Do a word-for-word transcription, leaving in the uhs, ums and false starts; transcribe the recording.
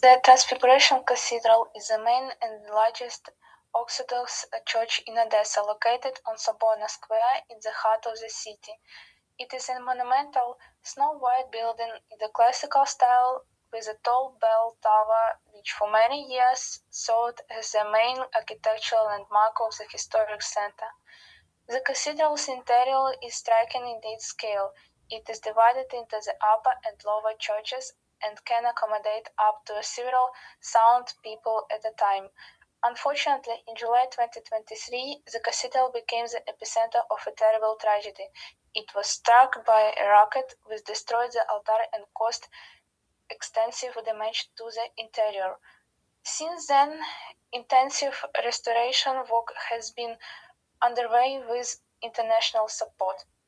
The Transfiguration Cathedral is the main and largest Orthodox church in Odessa, located on Soborna Square in the heart of the city. It is a monumental, snow-white building in the classical style with a tall bell tower which for many years served as the main architectural landmark of the historic center. The cathedral's interior is striking in its scale. It is divided into the upper and lower churches and can accommodate up to several thousand people at a time. Unfortunately, in July twenty twenty-three, the cathedral became the epicenter of a terrible tragedy. It was struck by a rocket which destroyed the altar and caused extensive damage to the interior. Since then, intensive restoration work has been underway with international support.